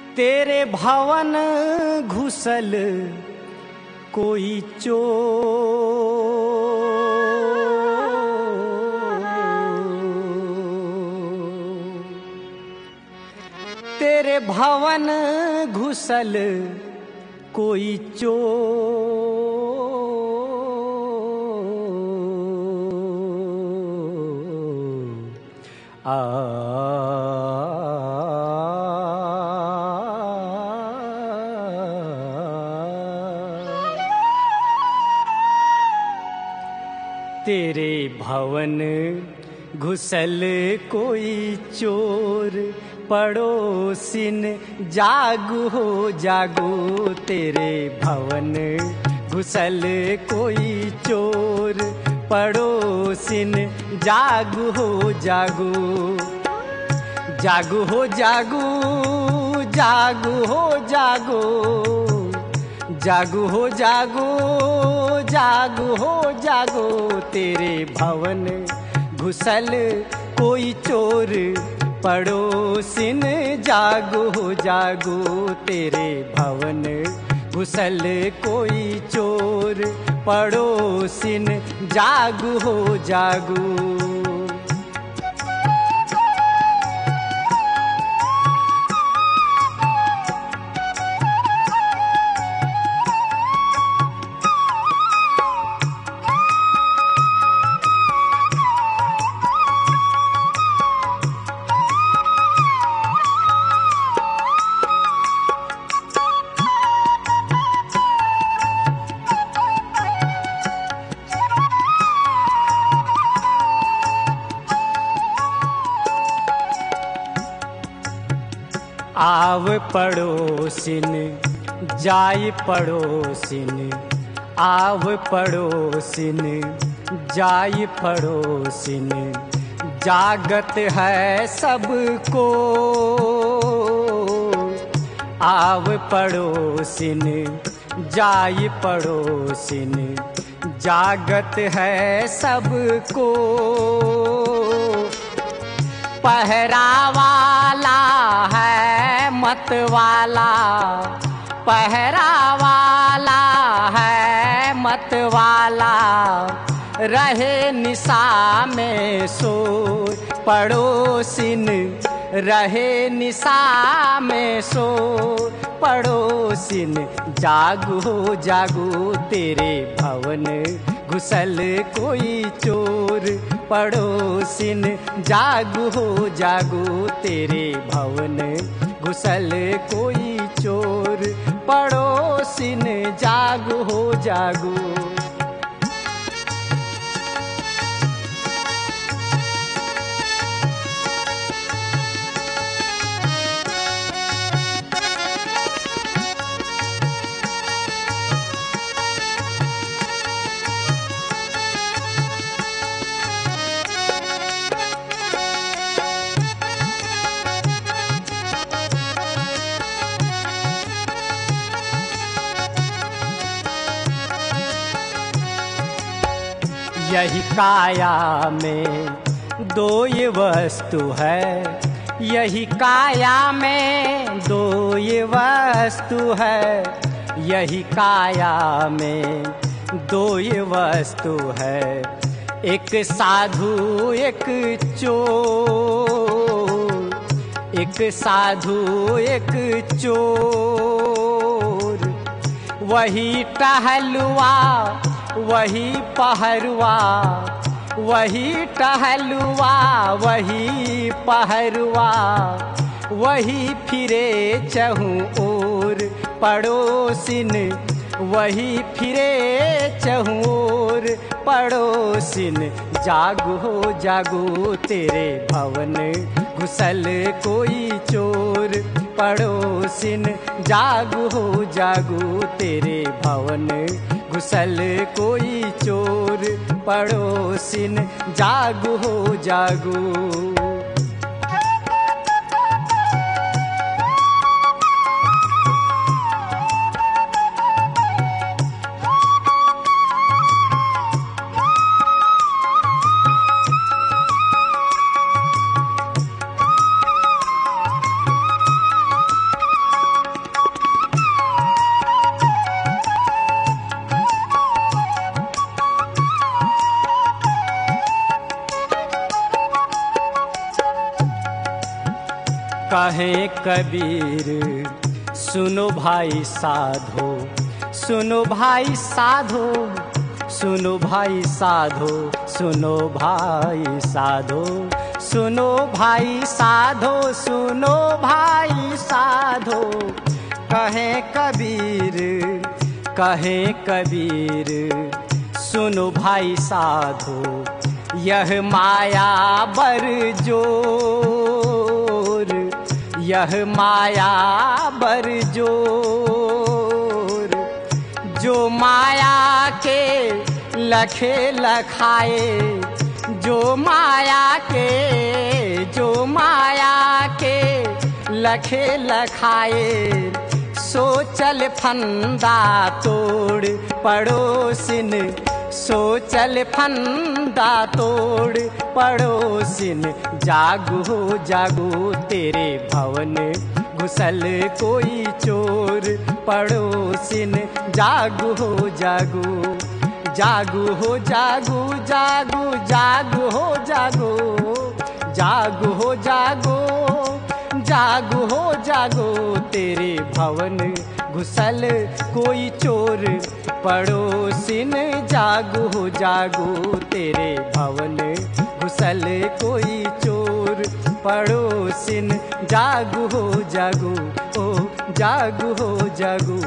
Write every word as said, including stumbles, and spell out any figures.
तेरे भवन घुसल कोई चोर, तेरे भवन घुसल कोई चोर आ तेरे भवन घुसल कोई चोर, पड़ोसिन जागो हो जागो। तेरे भवन घुसल कोई चोर, पड़ोसिन जागो हो जागो। जागो हो जागो, जागो हो जागो, जागो हो जागो, जागो हो जागो। तेरे भवन घुसल कोई चोर, पड़ोसिन जागो हो जागो। तेरे भवन घुसल कोई चोर, पड़ोसिन जागो हो जागो। आव पड़ोसिन जाय पड़ोसिन, आव पड़ोसिन जाय पड़ोसिन, जागत है सबको। आव पड़ोसिन जाय पड़ोसिन, जागत है सबको। पहरा वाला है मत वाला, पहरा वाला है मत वाला, रहे निशा में सोर। पड़ोसिन रहे निशा में सोर, पड़ोसिन जागो हो जागो। तेरे भवन घुसल कोई चोर, पड़ोसिन जागो हो जागो। तेरे भवन घुसल कोई चोर, पड़ोसिन जागो हो जागो। यही काया में दो ये वस्तु है, यही काया में दो ये वस्तु है। यही काया में दो ये वस्तु है, एक साधु एक चोर, एक साधु एक चोर। वही टहलुआ वही पहरुआ, वही टहलुआ वही पहरुआ, वही फिरे चहु ओर। पड़ोसिन वही फिरे चहु ओर, पड़ोसिन जागो हो जागो। तेरे भवन घुसल कोई चोर, पड़ोसिन जागो हो जागो। तेरे भवन घुसल कोई चोर, पड़ोसिन जागो हो जागो। कहे कबीर सुनो भाई साधो, सुनो भाई साधो, सुनो भाई साधो, सुनो भाई साधो, सुनो भाई साधो, सुनो भाई साधो। कहे कबीर, कहे कबीर सुनो भाई साधो, यह माया बर जोर, यह माया बर जोर। जो माया के लखे लखाए, जो माया के, जो माया के लखे लखाए, सो चल फंदा तोड़ पड़ोसिन, सो चल फंदा तोड़ पड़ोसिन। जागो हो जागो तेरे भवन घुसल कोई चोर पड़ोसिन। जागो हो जागो, जागो हो जागो, जागो जागो हो जागो, जागो हो जागो, जागो हो जागो तेरे भवन घुसल कोई चोर पड़ोसिन। जागो हो जागो तेरे भवन घुसल कोई चोर पड़ोसिन। जागो हो जागो, ओ जागो हो जागो।